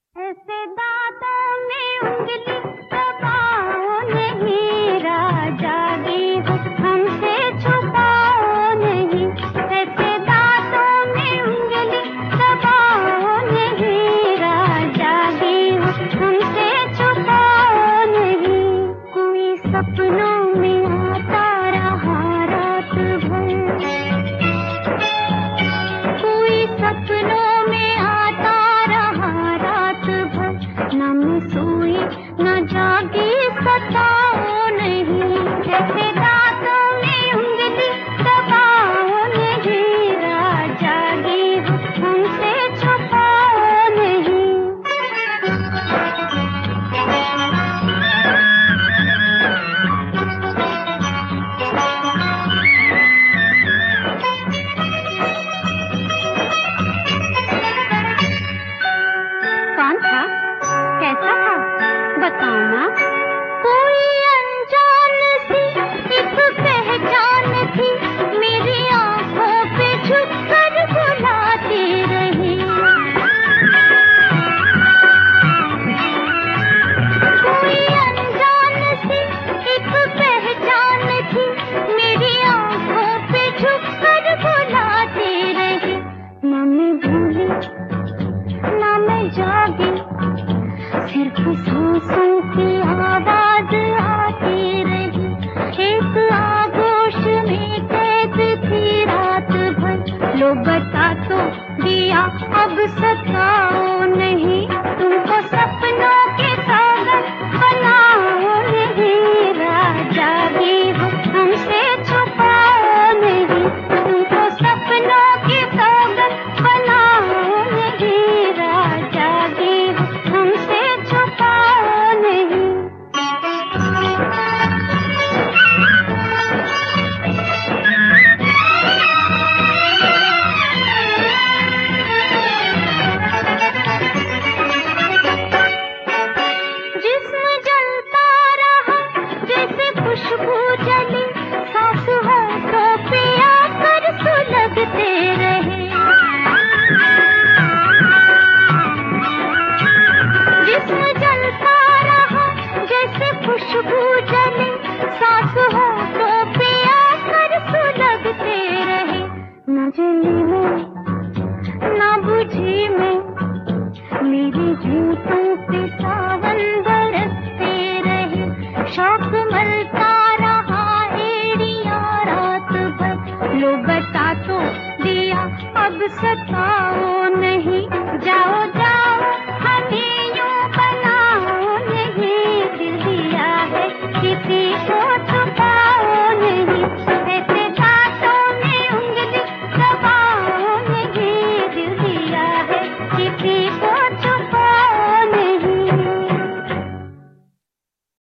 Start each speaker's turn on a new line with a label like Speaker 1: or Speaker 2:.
Speaker 1: ऐसे दांतों में उंगली दबाओ नहीं, राजा गी हो हमसे छुपाओ नहीं। ऐसे दांतों में उंगली दबाओ नहीं, राजा गी हो हमसे छुपाओ नहीं। कोई सपनों में आता रहा रात भर, कोई सपनों में आता रहा रात भर। न मैं सोई न जागी सताओ नहीं, जैसे दांतों में उंगली दबाओ नहीं, राजा गी हो हमसे छुपाओ नहीं। कौन था, कैसा था, बताओ ना। कोई अनजान सी एक पहचान थी, मेरी आंखों पे झुककर बुलाती रही। कोई अनजान सी एक पहचान थी, मेरी आंखों पे झुककर बुलाती रही। न मैं भूली न मैं जागी, सिर्फ सांसों की आवाज आती रही। एक आगोश में कैद थी रात भर, लो बता तो दिया अब सताओ नहीं। तुमको सपनों के सौगंध बनाओ नहीं, राजा गी हो हमसे छुपाओ नहीं। तुमको सपनों के सौगंध बनाओ नहीं, राजा गी हो हमसे छुपाओ नहीं। जिस्म जलता रहा जैसे खुशबू जली, सांस होठों पे आकर सुलगते रहे। जिस्म जलता रहा जैसे खुशबू जली, सांस होठों पे आकर सुलगते रहे। न जली में न बुझी में, मेरी झूठों पे